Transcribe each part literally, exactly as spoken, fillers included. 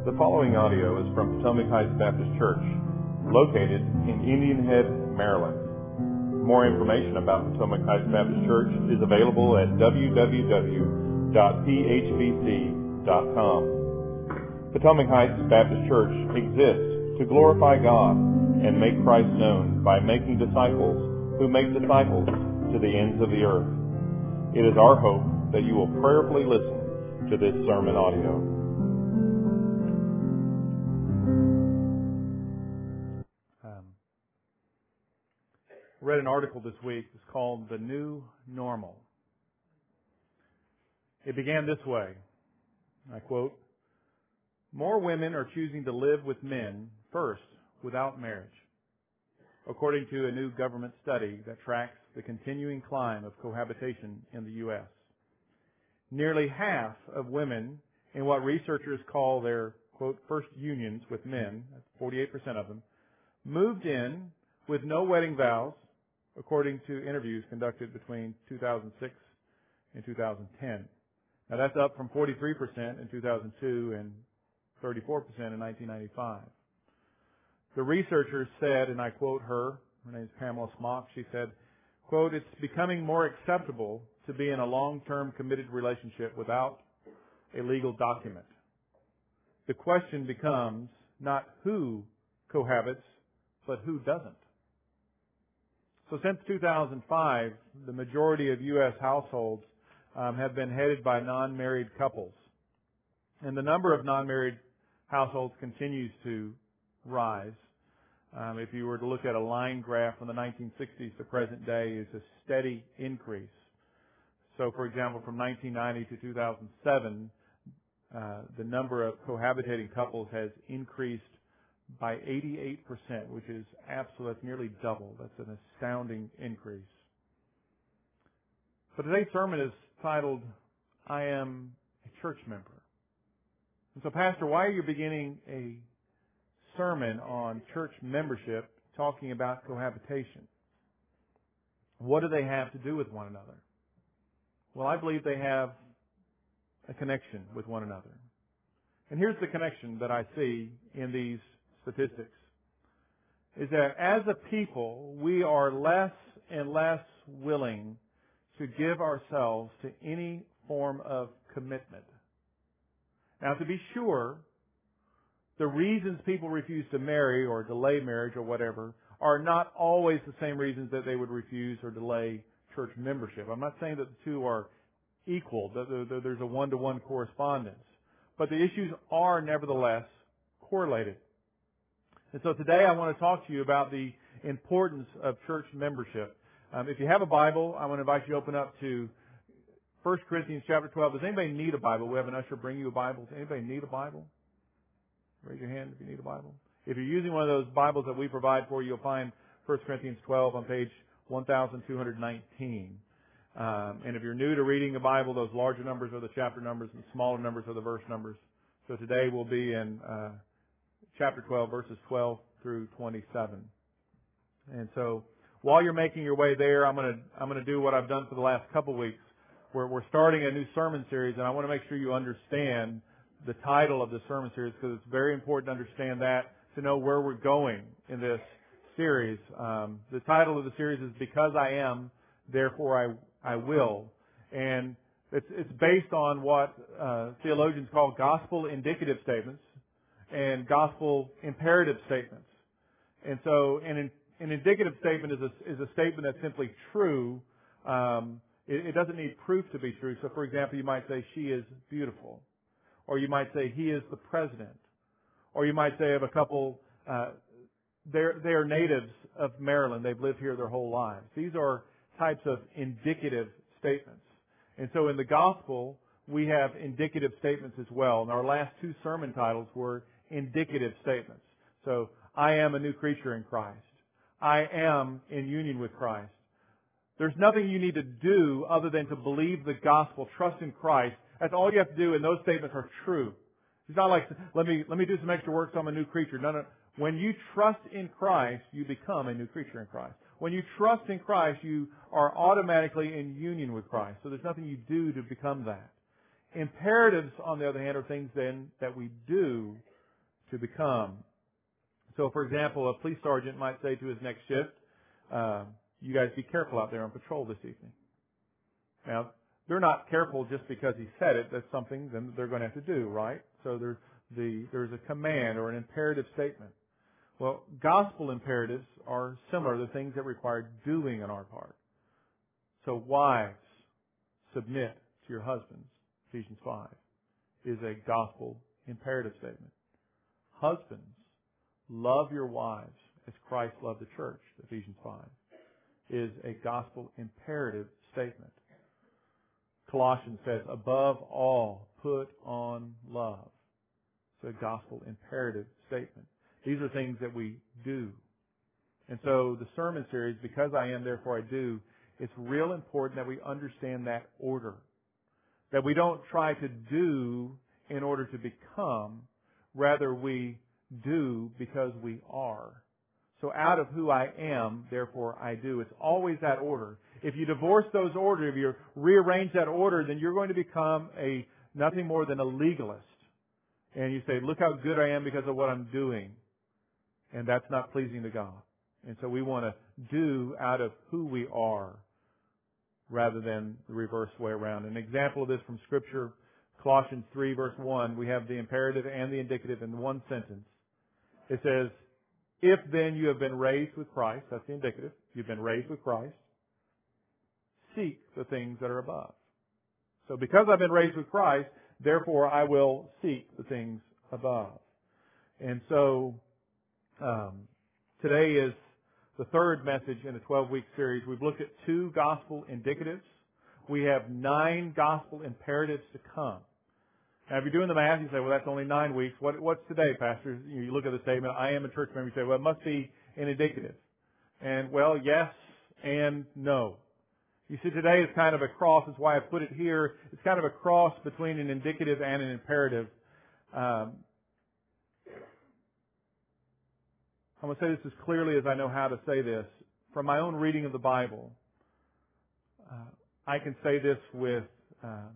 The following audio is from Potomac Heights Baptist Church, located in Indian Head, Maryland. More information about Potomac Heights Baptist Church is available at w w w dot p h b c dot com. Potomac Heights Baptist Church exists to glorify God and make Christ known by making disciples who make disciples to the ends of the earth. It is our hope that you will prayerfully listen to this sermon audio. I read an article this week. It's called The New Normal. It began this way. I quote, "More women are choosing to live with men first without marriage, according to a new government study that tracks the continuing climb of cohabitation in the U S Nearly half of women in what researchers call their, quote, first unions with men, that's forty-eight percent of them, moved in with no wedding vows, according to interviews conducted between two thousand six and two thousand ten. Now that's up from forty-three percent in two thousand two and thirty-four percent in nineteen ninety-five. The researchers said, and I quote her, her name is Pamela Smock, she said, quote, "It's becoming more acceptable to be in a long-term committed relationship without a legal document. The question becomes not who cohabits, but who doesn't." So since two thousand five, the majority of U S households um, have been headed by non-married couples. And the number of non-married households continues to rise. Um, if you were to look at a line graph from the nineteen sixties to present day, it's a steady increase. So, for example, from nineteen ninety to two thousand seven, uh, the number of cohabitating couples has increased by eighty-eight percent, which is absolutely, that's nearly double. That's an astounding increase. So today's sermon is titled, "I Am a Church Member." And so, Pastor, why are you beginning a sermon on church membership talking about cohabitation? What do they have to do with one another? Well, I believe they have a connection with one another. And here's the connection that I see in these statistics, is that as a people, we are less and less willing to give ourselves to any form of commitment. Now, to be sure, the reasons people refuse to marry or delay marriage or whatever are not always the same reasons that they would refuse or delay church membership. I'm not saying that the two are equal, that there's a one-to-one correspondence. But the issues are nevertheless correlated. And so today I want to talk to you about the importance of church membership. Um, if you have a Bible, I want to invite you to open up to First Corinthians chapter twelve. Does anybody need a Bible? We have an usher bring you a Bible. Does anybody need a Bible? Raise your hand if you need a Bible. If you're using one of those Bibles that we provide for you, you'll find First Corinthians twelve on page one thousand two hundred nineteen. Um, and if you're new to reading the Bible, those larger numbers are the chapter numbers and the smaller numbers are the verse numbers. So today we'll be in uh, chapter twelve, verses twelve through twenty-seven. And so while you're making your way there, I'm going to I'm going to do what I've done for the last couple weeks. Where we're starting a new sermon series, and I want to make sure you understand the title of the sermon series, because it's very important to understand that to know where we're going in this series. Um, the title of the series is "Because I Am, Therefore I I Will," and it's it's based on what uh, theologians call gospel indicative statements and gospel imperative statements. And so, an an indicative statement is a is a statement that's simply true. Um, it, it doesn't need proof to be true. So, for example, you might say she is beautiful. Or you might say he is the president. Or you might say of a couple, uh, they're, they're natives of Maryland. They've lived here their whole lives. These are types of indicative statements. And so in the gospel, we have indicative statements as well. And our last two sermon titles were indicative statements. So, I am a new creature in Christ. I am in union with Christ. There's nothing you need to do other than to believe the gospel, trust in Christ. That's all you have to do, and those statements are true. It's not like, let me let me do some extra work so I'm a new creature. No, no. When you trust in Christ, you become a new creature in Christ. When you trust in Christ, you are automatically in union with Christ. So there's nothing you do to become that. Imperatives, on the other hand, are things then that we do to become. So, for example, a police sergeant might say to his next shift, uh, you guys be careful out there on patrol this evening. Now, they're not careful just because he said it. That's something then they're going to have to do, right? So there's the there's a command or an imperative statement. Well, gospel imperatives are similar to things that require doing on our part. So wives, submit to your husbands, Ephesians five, is a gospel imperative statement. Husbands, love your wives as Christ loved the church, Ephesians five, is a gospel imperative statement. Colossians says, above all, put on love. It's a gospel imperative statement. These are things that we do. And so the sermon series, Because I Am, Therefore I Do, it's real important that we understand that order. That we don't try to do in order to become. Rather, we do because we are. So out of who I am, therefore I do. It's always that order. If you divorce those orders, if you rearrange that order, then you're going to become a nothing more than a legalist. And you say, look how good I am because of what I'm doing. And that's not pleasing to God. And so we want to do out of who we are rather than the reverse way around. An example of this from Scripture, Colossians three verse one, we have the imperative and the indicative in one sentence. It says, if then you have been raised with Christ, that's the indicative, you've been raised with Christ, seek the things that are above. So because I've been raised with Christ, therefore I will seek the things above. And so um, today is the third message in a twelve-week series. We've looked at two gospel indicatives. We have nine gospel imperatives to come. Now, if you're doing the math, you say, well, that's only nine weeks. What, what's today, Pastor? You look at the statement, I am a church member. You say, well, it must be an indicative. And, well, yes and no. You see, today is kind of a cross. That's why I put it here. It's kind of a cross between an indicative and an imperative. Um, I'm going to say this as clearly as I know how to say this. From my own reading of the Bible, uh, I can say this with um,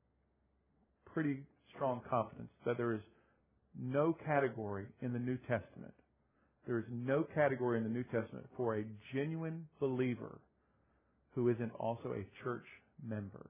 pretty strong confidence that there is no category in the New Testament. There is no category in the New Testament for a genuine believer who isn't also a church member.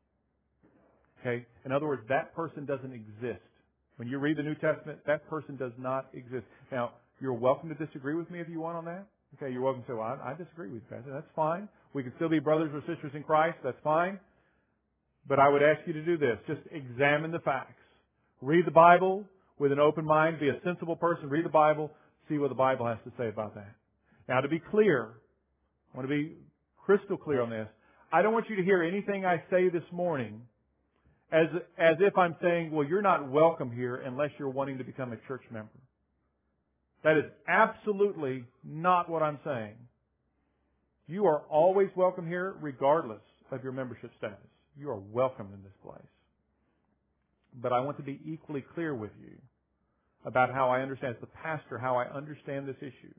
Okay? In other words, that person doesn't exist. When you read the New Testament, that person does not exist. Now, you're welcome to disagree with me if you want on that. Okay, you're welcome to say, well, I, I disagree with you, Pastor. That's fine. We can still be brothers or sisters in Christ. That's fine. But I would ask you to do this. Just examine the facts. Read the Bible with an open mind. Be a sensible person. Read the Bible. See what the Bible has to say about that. Now, to be clear, I want to be crystal clear on this. I don't want you to hear anything I say this morning as, as if I'm saying, well, you're not welcome here unless you're wanting to become a church member. That is absolutely not what I'm saying. You are always welcome here regardless of your membership status. You are welcome in this place. But I want to be equally clear with you about how I understand, as the pastor, how I understand this issue.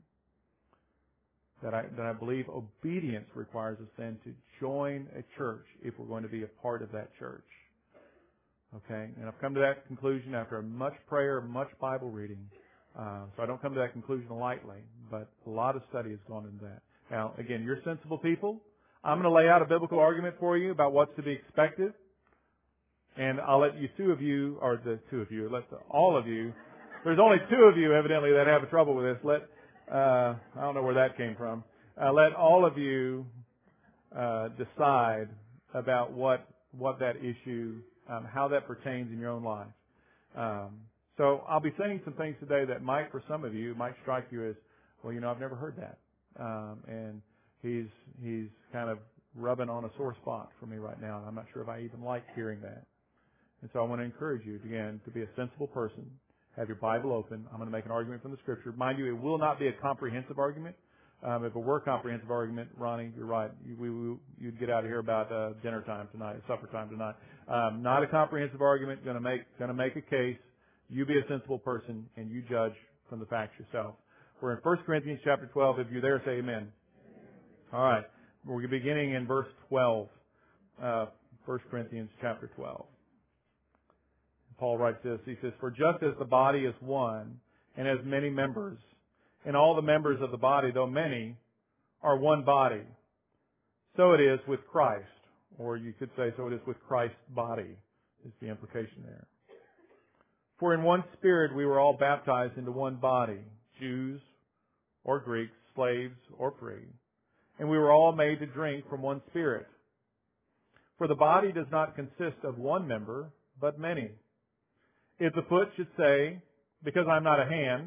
That I, that I believe obedience requires us then to join a church if we're going to be a part of that church. Okay? And I've come to that conclusion after much prayer, much Bible reading. Uh, so I don't come to that conclusion lightly, but a lot of study has gone into that. Now, again, you're sensible people. I'm going to lay out a biblical argument for you about what's to be expected. And I'll let you two of you, or the two of you, let the, all of you, there's only two of you evidently that have trouble with this. Let, uh, I don't know where that came from. Uh, let all of you uh, decide about what what that issue, um, how that pertains in your own life. Um, so I'll be saying some things today that might, for some of you, might strike you as, well, you know, I've never heard that. Um, and he's he's kind of rubbing on a sore spot for me right now, and I'm not sure if I even like hearing that. And so I want to encourage you, again, to be a sensible person. Have your Bible open. I'm going to make an argument from the Scripture. Mind you, it will not be a comprehensive argument. Um, if it were a comprehensive argument, Ronnie, you're right. You, we, we, you'd get out of here about uh, dinner time tonight, supper time tonight. Um, not a comprehensive argument. Going to make going to make a case. You be a sensible person, and you judge from the facts yourself. We're in First Corinthians chapter twelve. If you're there, say amen. All right. We're beginning in verse twelve. Uh, First Corinthians chapter twelve. Paul writes this. He says, for just as the body is one and has many members. And all the members of the body, though many, are one body. So it is with Christ. Or you could say, so it is with Christ's body, is the implication there. For in one Spirit we were all baptized into one body, Jews or Greeks, slaves or free, and we were all made to drink from one Spirit. For the body does not consist of one member, but many. If the foot should say, because I'm not a hand,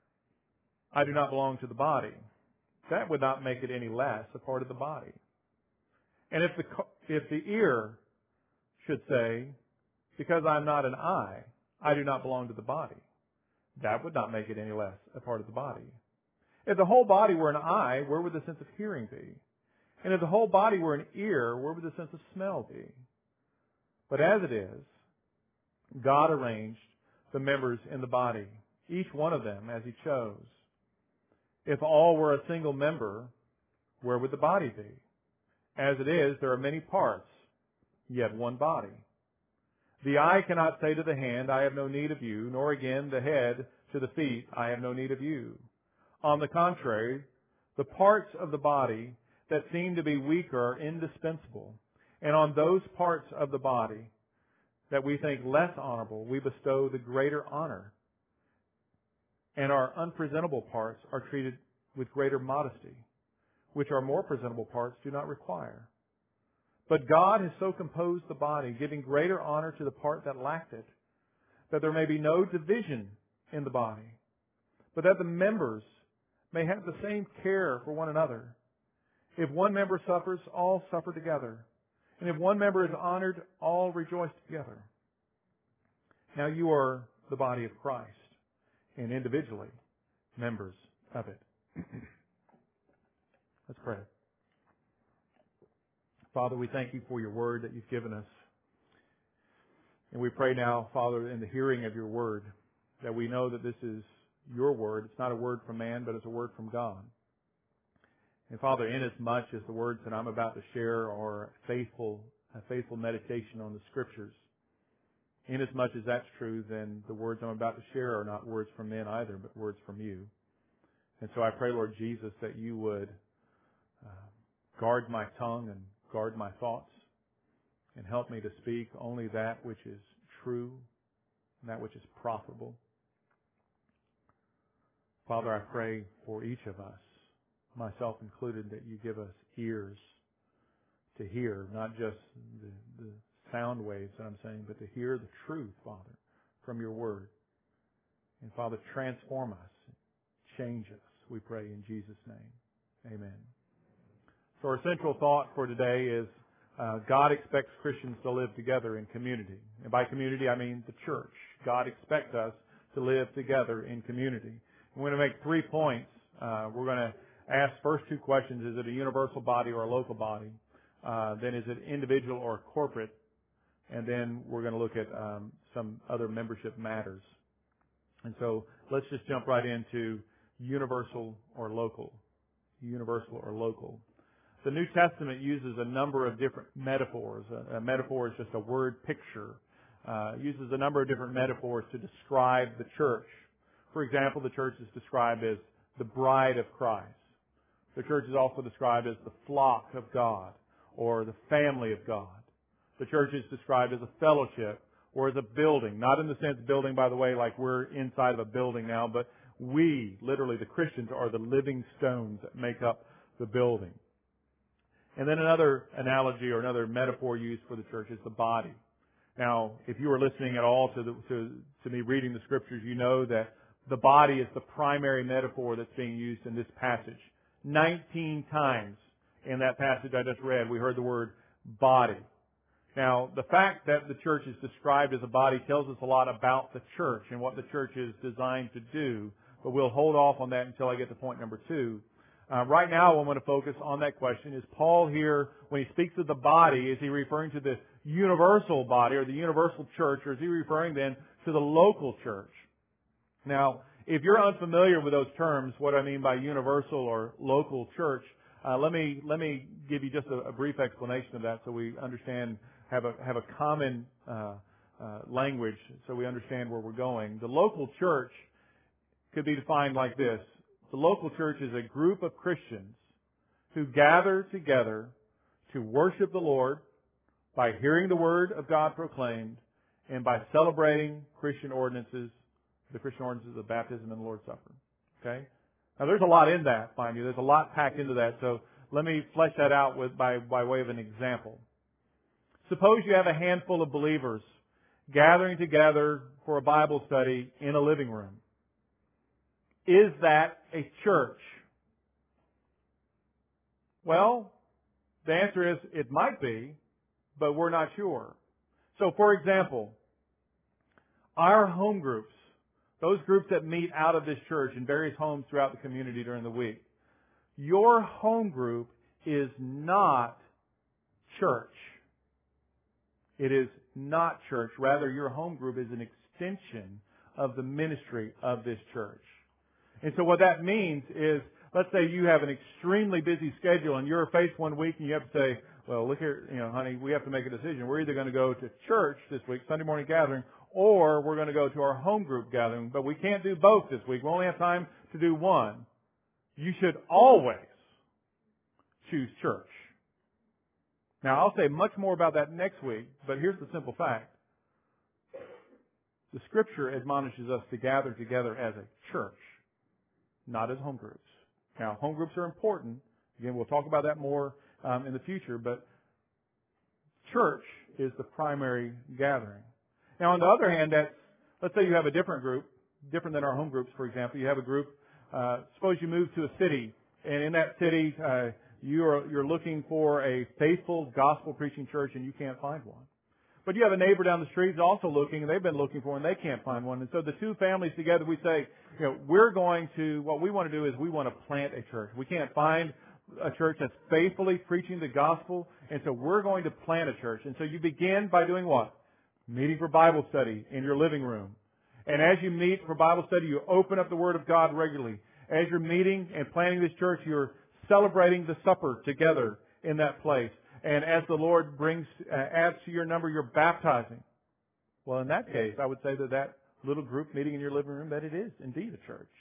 I do not belong to the body, that would not make it any less a part of the body. And if the, if the ear should say, because I'm not an eye, I do not belong to the body, that would not make it any less a part of the body. If the whole body were an eye, where would the sense of hearing be? And if the whole body were an ear, where would the sense of smell be? But as it is, God arranged the members in the body, each one of them as He chose. If all were a single member, where would the body be? As it is, there are many parts, yet one body. The eye cannot say to the hand, I have no need of you, nor again the head to the feet, I have no need of you. On the contrary, the parts of the body that seem to be weaker are indispensable, and on those parts of the body that we think less honorable, we bestow the greater honor, and our unpresentable parts are treated with greater modesty, which our more presentable parts do not require. But God has so composed the body, giving greater honor to the part that lacked it, that there may be no division in the body, but that the members may have the same care for one another. If one member suffers, all suffer together. And if one member is honored, all rejoice together. Now you are the body of Christ, and individually members of it. Let's pray. Father, we thank You for Your word that You've given us. And we pray now, Father, in the hearing of Your word, that we know that this is Your word. It's not a word from man, but it's a word from God. And Father, inasmuch as the words that I'm about to share are faithful, a faithful meditation on the Scriptures, inasmuch as that's true, then the words I'm about to share are not words from men either, but words from You. And so I pray, Lord Jesus, that You would uh, guard my tongue and guard my thoughts and help me to speak only that which is true and that which is profitable. Father, I pray for each of us, myself included, that You give us ears to hear, not just the, the sound waves that I'm saying, but to hear the truth, Father, from Your word. And Father, transform us, change us, we pray in Jesus' name. Amen. So our central thought for today is uh, God expects Christians to live together in community. And by community, I mean the church. God expects us to live together in community. I'm going to make three points. Uh, we're going to ask first two questions. Is it a universal body or a local body? Uh, then is it individual or corporate? And then we're going to look at um, some other membership matters. And so let's just jump right into universal or local. Universal or local. The New Testament uses a number of different metaphors. A, a metaphor is just a word picture. Uh, it uses a number of different metaphors to describe the church. For example, the church is described as the bride of Christ. The church is also described as the flock of God or the family of God. The church is described as a fellowship or as a building. Not in the sense building, by the way, like we're inside of a building now, but we, literally the Christians, are the living stones that make up the building. And then another analogy or another metaphor used for the church is the body. Now, if you were listening at all to, the, to, to me reading the Scriptures, you know that the body is the primary metaphor that's being used in this passage. Nineteen times in that passage I just read, we heard the word body. Now, the fact that the church is described as a body tells us a lot about the church and what the church is designed to do, but we'll hold off on that until I get to point number two. Uh, right now, I want to focus on that question. Is Paul here, when he speaks of the body, is he referring to the universal body or the universal church, or is he referring then to the local church? Now, if you're unfamiliar with those terms, what I mean by universal or local church, uh, let me let me give you just a, a brief explanation of that, so we understand, have a have a common uh, uh, language, so we understand where we're going. The local church could be defined like this. The local church is a group of Christians who gather together to worship the Lord by hearing the Word of God proclaimed and by celebrating Christian ordinances, the Christian ordinances of baptism and the Lord's Supper. Okay? Now there's a lot in that, mind you. There's a lot packed into that. So let me flesh that out with by, by way of an example. Suppose you have a handful of believers gathering together for a Bible study in a living room. Is that a church? Well, the answer is it might be, but we're not sure. So, for example, our home groups, those groups that meet out of this church in various homes throughout the community during the week, your home group is not church. It is not church. Rather, your home group is an extension of the ministry of this church. And so what that means is, let's say you have an extremely busy schedule and you're faced one week and you have to say, well, look here, you know, honey, we have to make a decision. We're either going to go to church this week, Sunday morning gathering, or we're going to go to our home group gathering. But we can't do both this week. We only have time to do one. You should always choose church. Now, I'll say much more about that next week, but here's the simple fact. The Scripture admonishes us to gather together as a church, not as home groups. Now, home groups are important. Again, we'll talk about that more um, in the future, but church is the primary gathering. Now, on the other hand, that's, let's say you have a different group, different than our home groups, for example. You have a group, uh, suppose you move to a city, and in that city, uh, you're, you're looking for a faithful gospel-preaching church, and you can't find one. But you have a neighbor down the street who's also looking, and they've been looking for one, and they can't find one. And so the two families together, we say, you know, we're going to, what we want to do is we want to plant a church. We can't find a church that's faithfully preaching the gospel, and so we're going to plant a church. And so you begin by doing what? Meeting for Bible study in your living room. And as you meet for Bible study, you open up the Word of God regularly. As you're meeting and planting this church, you're celebrating the supper together in that place. And as the Lord brings, uh, adds to your number, you're baptizing. Well, in that case, I would say that that little group meeting in your living room, that it is indeed a church.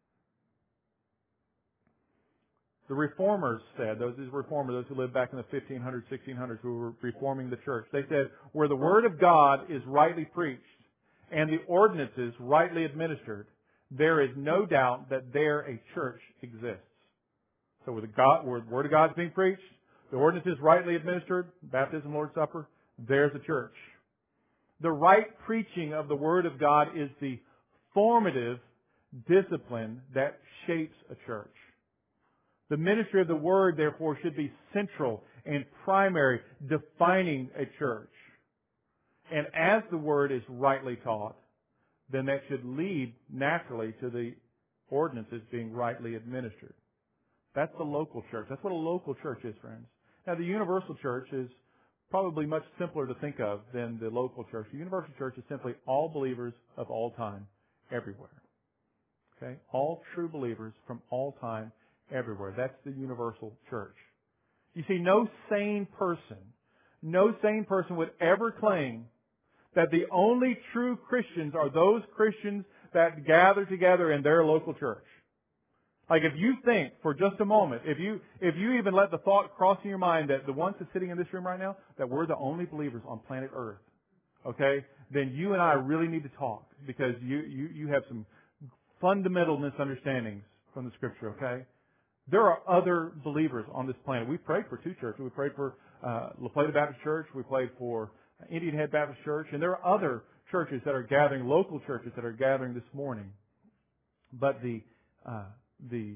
The reformers said, those is reformers, those who lived back in the fifteen hundreds, sixteen hundreds, who were reforming the church. They said, where the Word of God is rightly preached and the ordinances rightly administered, there is no doubt that there a church exists. So where the God, where the Word of God is being preached, the ordinances rightly administered, baptism, Lord's Supper, there's a church. The right preaching of the Word of God is the formative discipline that shapes a church. The ministry of the Word, therefore, should be central and primary, defining a church. And as the Word is rightly taught, then that should lead naturally to the ordinances being rightly administered. That's the local church. That's what a local church is, friends. Now, the universal church is probably much simpler to think of than the local church. The universal church is simply all believers of all time, everywhere. Okay? All true believers from all time, everywhere. That's the universal church. You see, no sane person, no sane person would ever claim that the only true Christians are those Christians that gather together in their local church. Like if you think for just a moment, if you if you even let the thought cross in your mind that the ones that's sitting in this room right now, that we're the only believers on planet Earth, okay, then you and I really need to talk because you, you, you have some fundamental misunderstandings from the Scripture, okay? There are other believers on this planet. We prayed for two churches. We prayed for uh, La Plata Baptist Church. We prayed for Indian Head Baptist Church. And there are other churches that are gathering, local churches that are gathering this morning. But the uh, the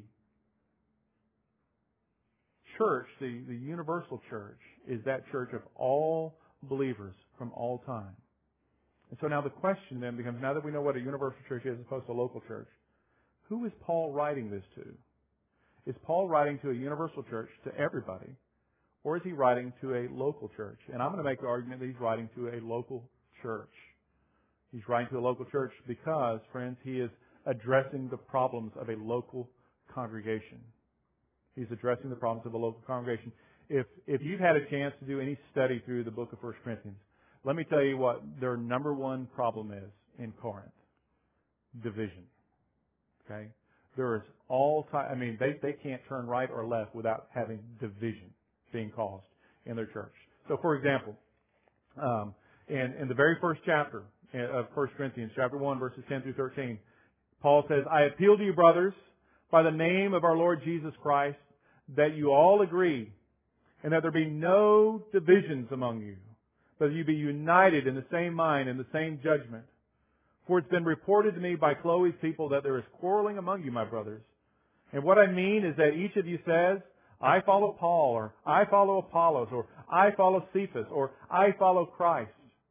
church, the, the universal church, is that church of all believers from all time. And so now the question then becomes, now that we know what a universal church is as opposed to a local church, who is Paul writing this to? Is Paul writing to a universal church, to everybody, or is he writing to a local church? And I'm going to make the argument that he's writing to a local church. He's writing to a local church because, friends, he is addressing the problems of a local congregation. He's addressing the problems of a local congregation. If if you've had a chance to do any study through the book of First Corinthians, let me tell you what their number one problem is in Corinth. Division. Okay? There is all time, I mean, they, they can't turn right or left without having division being caused in their church. So, for example, um, in, in the very first chapter of First Corinthians, chapter one, verses ten through thirteen, Paul says, I appeal to you, brothers, by the name of our Lord Jesus Christ, that you all agree, and that there be no divisions among you, but that you be united in the same mind and the same judgment. For it's been reported to me by Chloe's people that there is quarreling among you, my brothers. And what I mean is that each of you says, I follow Paul, or I follow Apollos, or I follow Cephas, or I follow Christ.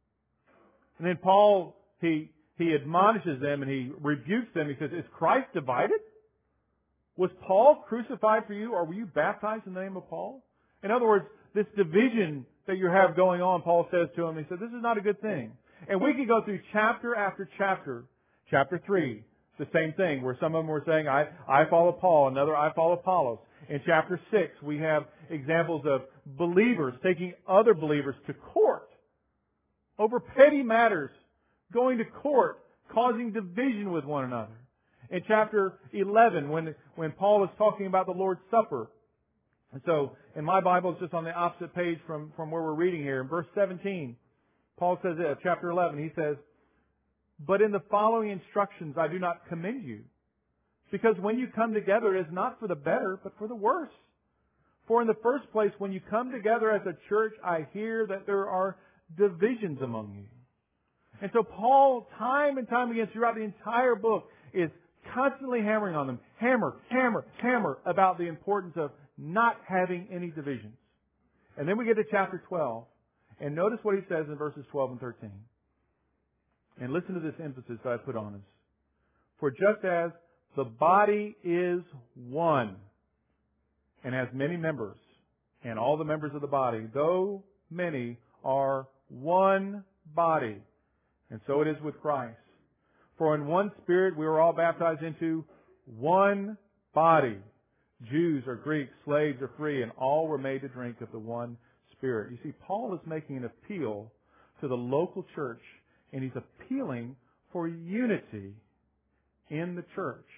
And then Paul, he, he admonishes them and he rebukes them. He says, is Christ divided? Was Paul crucified for you, or were you baptized in the name of Paul? In other words, this division that you have going on, Paul says to him, he said, this is not a good thing. And we could go through chapter after chapter. Chapter three, the same thing, where some of them were saying, I, I follow Paul, another, I follow Apollos. In chapter six, we have examples of believers taking other believers to court over petty matters, going to court, causing division with one another. In chapter eleven, when, when Paul is talking about the Lord's Supper, and so in my Bible, it's just on the opposite page from, from where we're reading here. In verse seventeen, Paul says this, chapter eleven, he says, but in the following instructions I do not commend you, because when you come together it is not for the better, but for the worse. For in the first place, when you come together as a church, I hear that there are divisions among you. And so Paul, time and time again, throughout the entire book, is constantly hammering on them. Hammer, hammer, hammer about the importance of not having any divisions. And then we get to chapter twelve. And notice what he says in verses twelve and thirteen. And listen to this emphasis that I put on us. For just as the body is one and has many members, and all the members of the body, though many, are one body. And so it is with Christ. For in one Spirit we were all baptized into one body. Jews or Greeks, slaves or free, and all were made to drink of the one Spirit. You see, Paul is making an appeal to the local church, and he's appealing for unity in the church.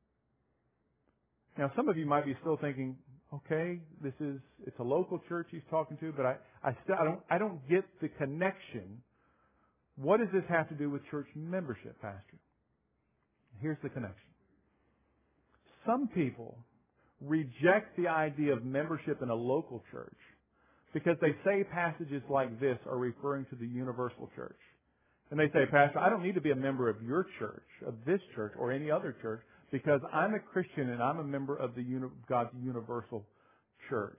Now, some of you might be still thinking, okay, this is, it's a local church he's talking to, but I, I still, I don't, I don't get the connection. What does this have to do with church membership, Pastor? Here's the connection. Some people reject the idea of membership in a local church because they say passages like this are referring to the universal church. And they say, Pastor, I don't need to be a member of your church, of this church, or any other church, because I'm a Christian and I'm a member of the uni- God's universal church.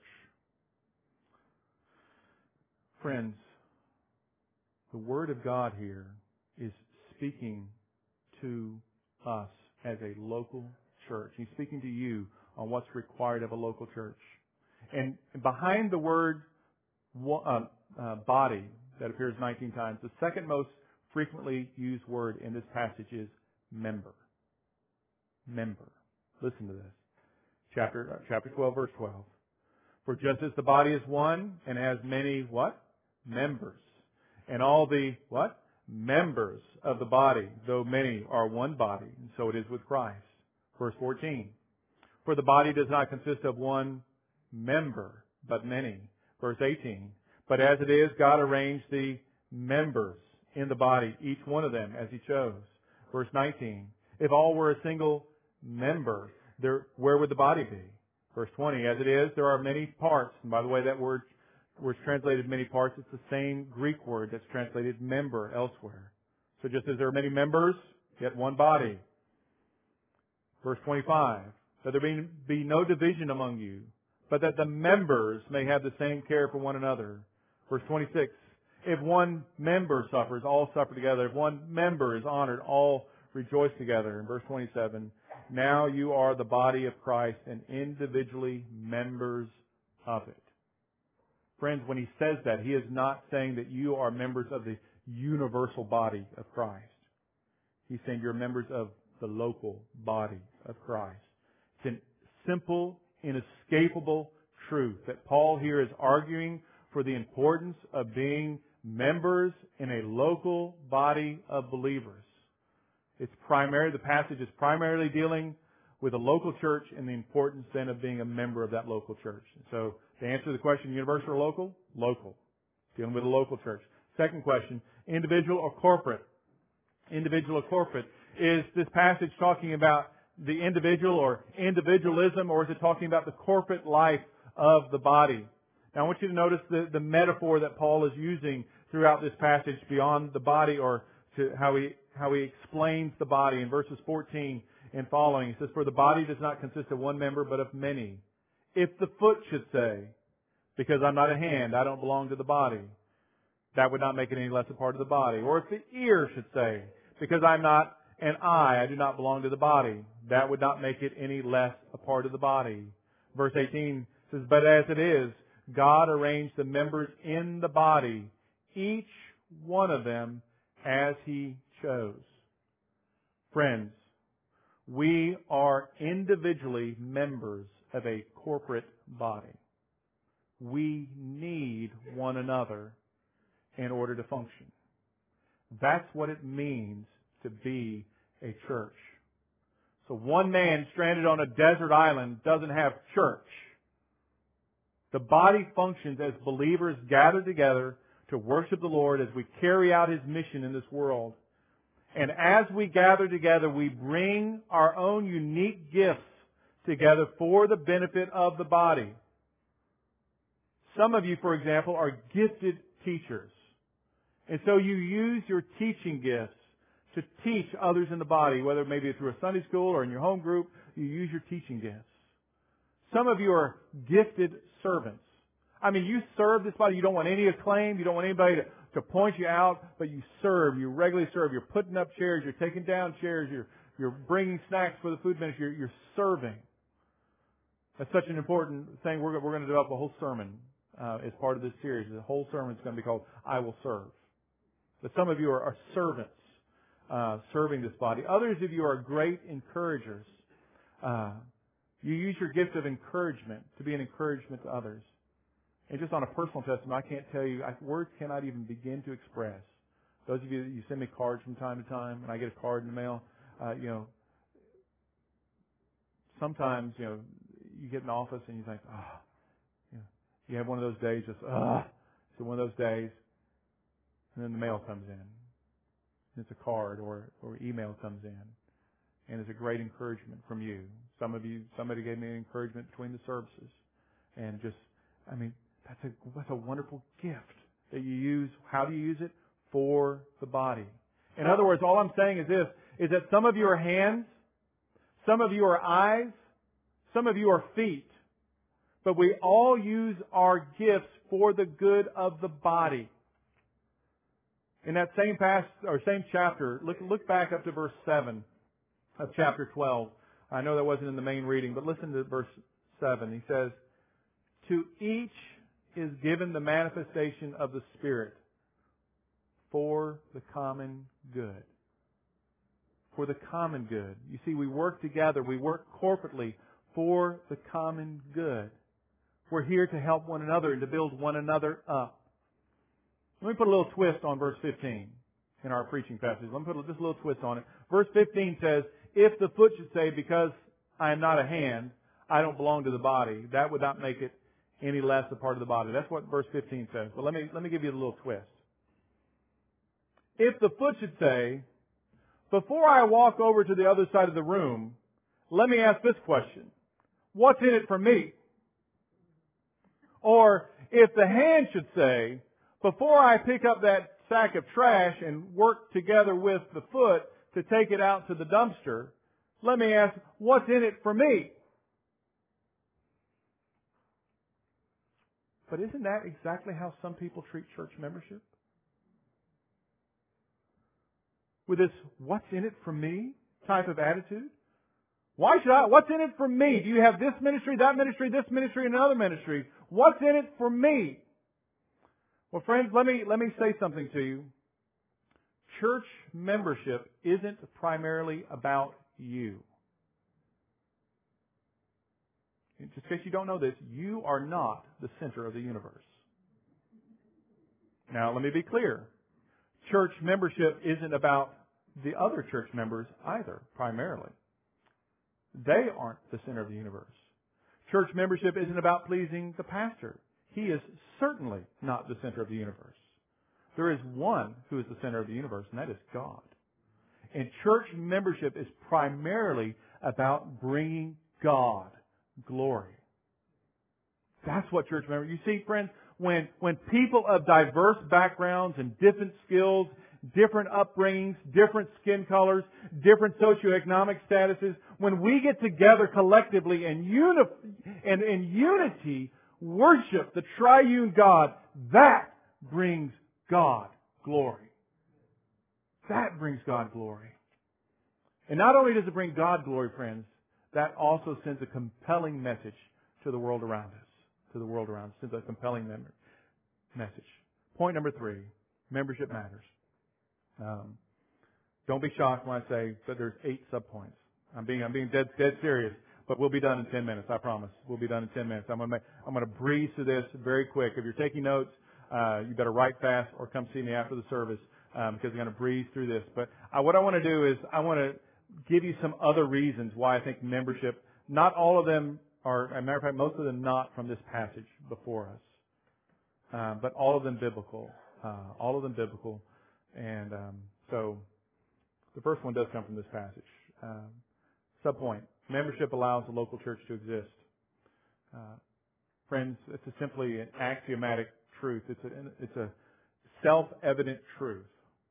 Friends, the Word of God here is speaking to us as a local church. He's speaking to you on what's required of a local church. And behind the word uh, uh, body that appears nineteen times, the second most frequently used word in this passage is member. Member. Listen to this. Chapter, uh, chapter twelve, verse twelve. For just as the body is one and has many, what? Members. And all the, what? Members of the body, though many, are one body. And so it is with Christ. Verse fourteen. For the body does not consist of one member, but many. Verse eighteen. But as it is, God arranged the members in the body, each one of them as He chose. Verse nineteen. If all were a single member, there, where would the body be? Verse twenty. As it is, there are many parts. And by the way, that word was translated many parts. It's the same Greek word that's translated member elsewhere. So just as there are many members, yet one body. Verse twenty-five. That there be, be no division among you, but that the members may have the same care for one another. Verse twenty-six. If one member suffers, all suffer together. If one member is honored, all rejoice together. In verse twenty-seven. Now you are the body of Christ and individually members of it. Friends, when he says that, he is not saying that you are members of the universal body of Christ. He's saying you're members of the local body of Christ. It's a simple, inescapable truth that Paul here is arguing for the importance of being members in a local body of believers. It's primary, the passage is primarily dealing with a local church and the importance then of being a member of that local church. So to answer the question, universal or local? Local. Dealing with a local church. Second question, individual or corporate? Individual or corporate. Is this passage talking about the individual or individualism, or is it talking about the corporate life of the body? Now I want you to notice the, the metaphor that Paul is using throughout this passage beyond the body, or to how he how he explains the body in verses fourteen and following. He says, "For the body does not consist of one member, but of many. If the foot should say, because I'm not a hand, I don't belong to the body, that would not make it any less a part of the body. Or if the ear should say, because I'm not an eye, I do not belong to the body, that would not make it any less a part of the body." Verse eighteen says, "But as it is, God arranged the members in the body, each one of them as He chose." Friends, we are individually members of a corporate body. We need one another in order to function. That's what it means to be a church. So one man stranded on a desert island doesn't have church. The body functions as believers gather together to worship the Lord as we carry out His mission in this world. And as we gather together, we bring our own unique gifts together for the benefit of the body. Some of you, for example, are gifted teachers. And so you use your teaching gifts to teach others in the body, whether maybe through a Sunday school or in your home group, you use your teaching gifts. Some of you are gifted servants. I mean, you serve this body. You don't want any acclaim. You don't want anybody to, to point you out, but you serve. You regularly serve. You're putting up chairs. You're taking down chairs. You're, you're bringing snacks for the food ministry. You're, you're serving. That's such an important thing. We're, we're going to develop a whole sermon uh, as part of this series. The whole sermon is going to be called "I Will Serve." But some of you are, are servants, uh, serving this body. Others of you are great encouragers. Uh, you use your gift of encouragement to be an encouragement to others. And just on a personal testimony, I can't tell you, I, words cannot even begin to express. Those of you that you send me cards from time to time, and I get a card in the mail, uh, you know, sometimes, you know, you get in the office and you think, ah, oh, you know, you have one of those days, just, ah, so one of those days, and then the mail comes in. It's a card or, or email comes in. And it's a great encouragement from you. Some of you, somebody gave me an encouragement between the services. And just, I mean, that's a, that's a wonderful gift that you use. How do you use it? For the body. In other words, all I'm saying is this, is that some of you are hands, some of you are eyes, some of you are feet. But we all use our gifts for the good of the body. In that same past or same chapter, look look back up to verse seven of chapter twelve. I know that wasn't in the main reading, but listen to verse seven. He says, "To each is given the manifestation of the Spirit for the common good." For the common good. You see, we work together. We work corporately for the common good. We're here to help one another and to build one another up. Let me put a little twist on verse fifteen in our preaching passage. Let me put just a little twist on it. Verse fifteen says, "If the foot should say, because I am not a hand, I don't belong to the body, that would not make it any less a part of the body." That's what verse fifteen says. But let me, let me give you a little twist. If the foot should say, "Before I walk over to the other side of the room, let me ask this question. What's in it for me?" Or if the hand should say, "Before I pick up that sack of trash and work together with the foot to take it out to the dumpster, let me ask, what's in it for me?" But isn't that exactly how some people treat church membership? With this, "what's in it for me" type of attitude? Why should I? What's in it for me? Do you have this ministry, that ministry, this ministry, and another ministry? What's in it for me? Well, friends, let me, let me say something to you. Church membership isn't primarily about you. Just in case you don't know this, you are not the center of the universe. Now, let me be clear. Church membership isn't about the other church members either, primarily. They aren't the center of the universe. Church membership isn't about pleasing the pastor. He is certainly not the center of the universe. There is one who is the center of the universe, and that is God. And church membership is primarily about bringing God glory. That's what church membership... You see, friends, when, when people of diverse backgrounds and different skills, different upbringings, different skin colors, different socioeconomic statuses, when we get together collectively and, uni- and in unity worship the triune God, that brings God glory. That brings God glory. And not only does it bring God glory, friends, that also sends a compelling message to the world around us. To the world around us. Sends a compelling mem- message. Point number three, membership matters. Um, don't be shocked when I say that there's eight subpoints. I'm being I'm being dead dead serious, but we'll be done in ten minutes. I promise. We'll be done in ten minutes. I'm going to make, I'm going to breeze through this very quick. If you're taking notes, uh, you better write fast or come see me after the service um, because I'm going to breeze through this. But uh, what I want to do is I want to give you some other reasons why I think membership. Not all of them are, as a matter of fact, most of them not from this passage before us, uh, but all of them biblical. Uh, all of them biblical. And um, so the first one does come from this passage. Um, subpoint, membership allows the local church to exist. Uh, friends, it's a simply an axiomatic truth. It's a, it's a self-evident truth.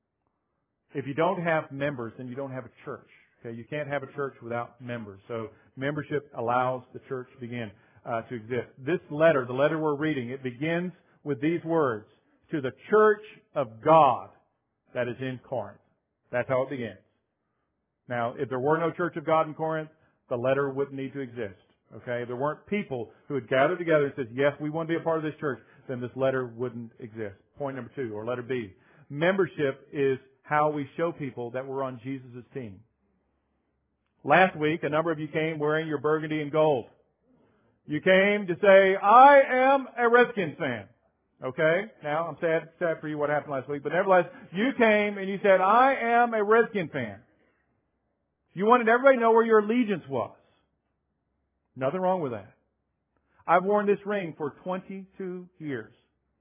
If you don't have members, then you don't have a church. Okay, you can't have a church without members. So membership allows the church to begin uh, to exist. This letter, the letter we're reading, it begins with these words: to the church of God that is in Corinth. That's how it begins. Now, if there were no church of God in Corinth, the letter wouldn't need to exist. Okay? If there weren't people who had gathered together and said, yes, we want to be a part of this church, then this letter wouldn't exist. Point number two, or letter B. Membership is how we show people that we're on Jesus' team. Last week, a number of you came wearing your burgundy and gold. You came to say, I am a Redskins fan. Okay? Now, I'm sad, sad for you what happened last week, but nevertheless, you came and you said, I am a Redskin fan. You wanted everybody to know where your allegiance was. Nothing wrong with that. I've worn this ring for twenty-two years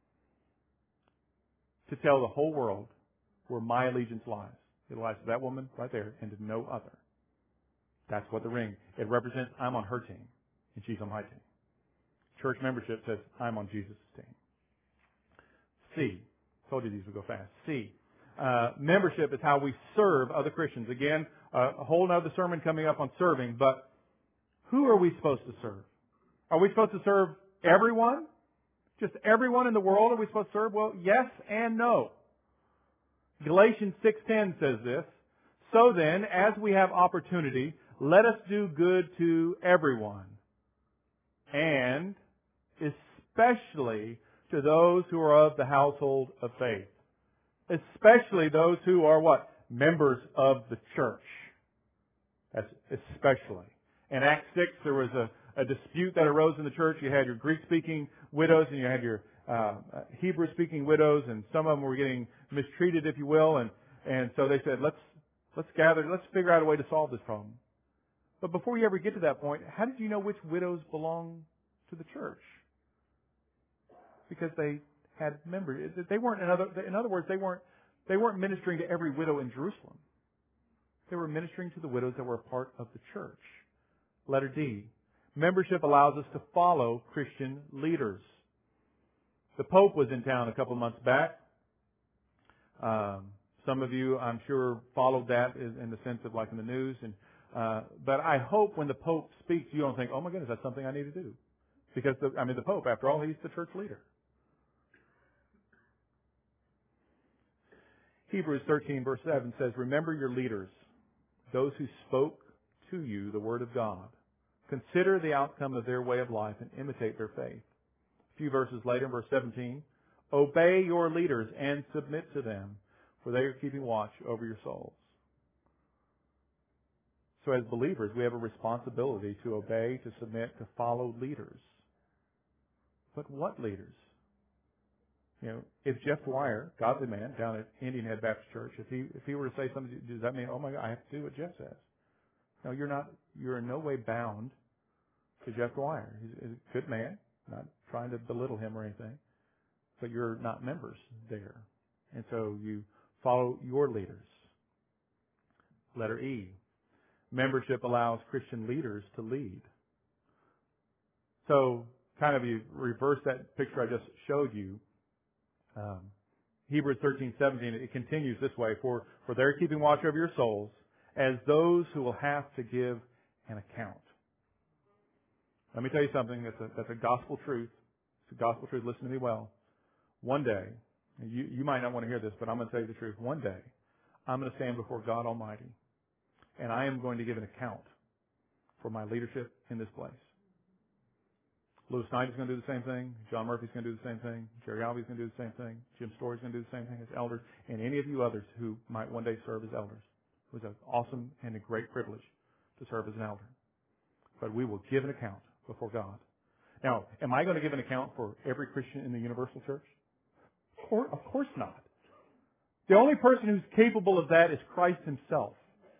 to tell the whole world where my allegiance lies. It lies to that woman right there and to no other. That's what the ring, it represents I'm on her team and she's on my team. Church membership says I'm on Jesus' team. C. Told you these would go fast. C. Uh, membership is how we serve other Christians. Again, uh, a whole other sermon coming up on serving, but who are we supposed to serve? Are we supposed to serve everyone? Just everyone in the world are we supposed to serve? Well, yes and no. Galatians six ten says this: so then, as we have opportunity, let us do good to everyone, and especially to those who are of the household of faith. Especially those who are what? Members of the church. That's especially. In Acts six, there was a, a dispute that arose in the church. You had your Greek-speaking widows and you had your uh, Hebrew-speaking widows, and some of them were getting mistreated, if you will. And, and so they said, let's, let's gather, let's figure out a way to solve this problem. But before you ever get to that point, how did you know which widows belong to the church? Because they had members. They weren't, in other, in other words, they weren't, they weren't ministering to every widow in Jerusalem. They were ministering to the widows that were a part of the church. Letter D. Membership allows us to follow Christian leaders. The Pope was in town a couple of months back. Um, some of you, I'm sure, followed that in the sense of like in the news. And uh, but I hope when the Pope speaks, you don't think, oh my goodness, that's something I need to do. Because, the, I mean, the Pope, after all, he's the church leader. Hebrews thirteen verse seven says, remember your leaders, those who spoke to you the word of God. Consider the outcome of their way of life and imitate their faith. A few verses later, in verse seventeen, obey your leaders and submit to them, for they are keeping watch over your souls. So as believers, we have a responsibility to obey, to submit, to follow leaders. But what leaders? You know, if Jeff Dwyer, godly man down at Indian Head Baptist Church, if he if he were to say something, does that mean, oh my God, I have to do what Jeff says? No, you're not. You're in no way bound to Jeff Dwyer. He's, he's a good man. Not trying to belittle him or anything, but you're not members there, and so you follow your leaders. Letter E. Membership allows Christian leaders to lead. So, kind of you reverse that picture I just showed you. Um, Hebrews thirteen seventeen, it continues this way, for, for they're keeping watch over your souls as those who will have to give an account. Let me tell you something, that's a, that's a gospel truth. It's a gospel truth, listen to me well. One day, you, you might not want to hear this, but I'm going to tell you the truth. One day, I'm going to stand before God Almighty, and I am going to give an account for my leadership in this place. Lewis Knight is going to do the same thing. John Murphy's going to do the same thing. Jerry Alvey's going to do the same thing. Jim Story's going to do the same thing as elders. And any of you others who might one day serve as elders. It was an awesome and a great privilege to serve as an elder. But we will give an account before God. Now, am I going to give an account for every Christian in the Universal Church? Of course, of course not. The only person who's capable of that is Christ Himself.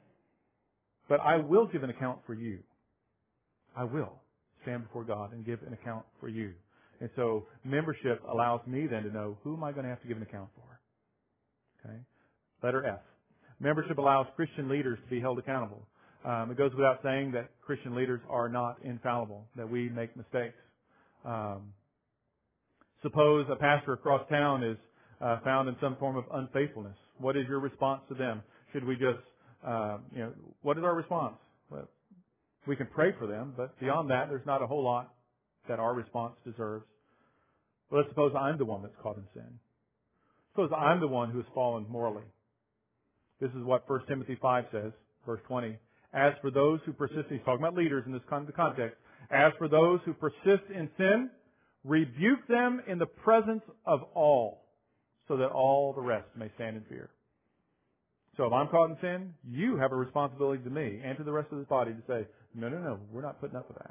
But I will give an account for you. I will stand before God and give an account for you. And so membership allows me then to know, who am I going to have to give an account for? Okay. Letter F. Membership allows Christian leaders to be held accountable. Um, it goes without saying that Christian leaders are not infallible, that we make mistakes. Um, suppose a pastor across town is uh, found in some form of unfaithfulness. What is your response to them? Should we just, uh, you know, what is our response? Well, we can pray for them, but beyond that, there's not a whole lot that our response deserves. But let's suppose I'm the one that's caught in sin. Suppose I'm the one who has fallen morally. This is what First Timothy five says, verse twenty. As for those who persist, he's talking about leaders in this context. As for those who persist in sin, rebuke them in the presence of all, so that all the rest may stand in fear. So if I'm caught in sin, you have a responsibility to me and to the rest of this body to say, no, no, no, we're not putting up with that.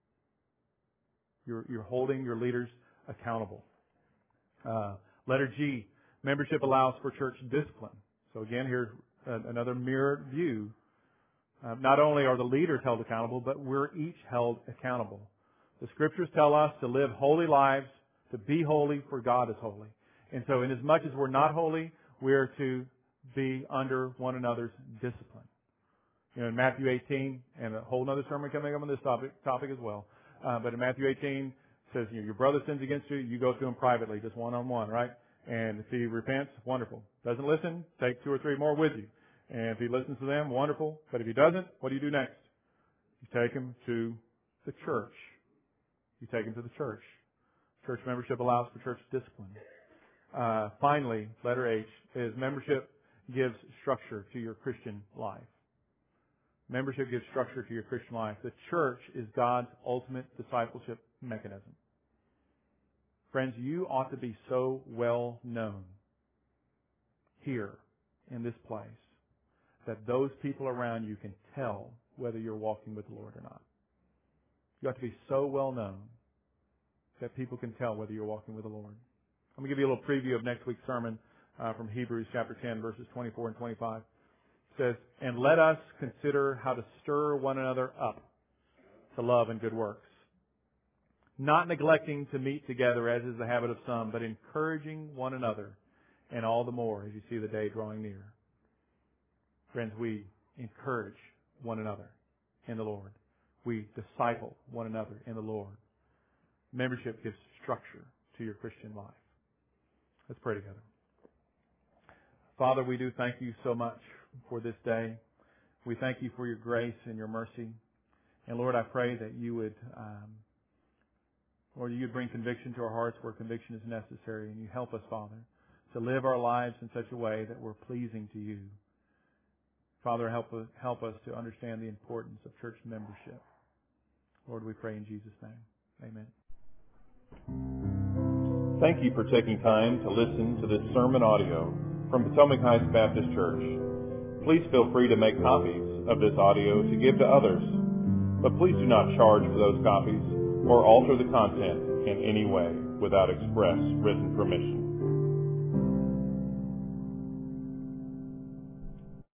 You're, you're holding your leaders accountable. Uh, letter G, membership allows for church discipline. So again, here's another mirrored view. Uh, not only are the leaders held accountable, but we're each held accountable. The Scriptures tell us to live holy lives, to be holy, for God is holy. And so in as much as we're not holy, we're to be under one another's discipline. You know, in Matthew eighteen, and a whole other sermon coming up on this topic, topic as well, uh, but in Matthew eighteen, it says, you know, your brother sins against you, you go to him privately, just one-on-one, right? And if he repents, wonderful. Doesn't listen, take two or three more with you. And if he listens to them, wonderful. But if he doesn't, what do you do next? You take him to the church. You take him to the church. Church membership allows for church discipline. Uh, finally, letter H is membership gives structure to your Christian life. Membership gives structure to your Christian life. The church is God's ultimate discipleship mechanism. Friends, you ought to be so well known here in this place that those people around you can tell whether you're walking with the Lord or not. You ought to be so well known that people can tell whether you're walking with the Lord. I'm going to give you a little preview of next week's sermon uh, from Hebrews chapter ten, verses twenty-four and twenty-five. It says, and let us consider how to stir one another up to love and good works, not neglecting to meet together as is the habit of some, but encouraging one another, and all the more as you see the day drawing near. Friends, we encourage one another in the Lord. We disciple one another in the Lord. Membership gives structure to your Christian life. Let's pray together. Father, we do thank you so much for this day. We thank you for your grace and your mercy. And Lord, I pray that you would, um, Lord, you would bring conviction to our hearts where conviction is necessary. And you help us, Father, to live our lives in such a way that we're pleasing to you. Father, help us, help us to understand the importance of church membership. Lord, we pray in Jesus' name. Amen. Thank you for taking time to listen to this sermon audio from Potomac Heights Baptist Church. Please feel free to make copies of this audio to give to others, but please do not charge for those copies or alter the content in any way without express written permission.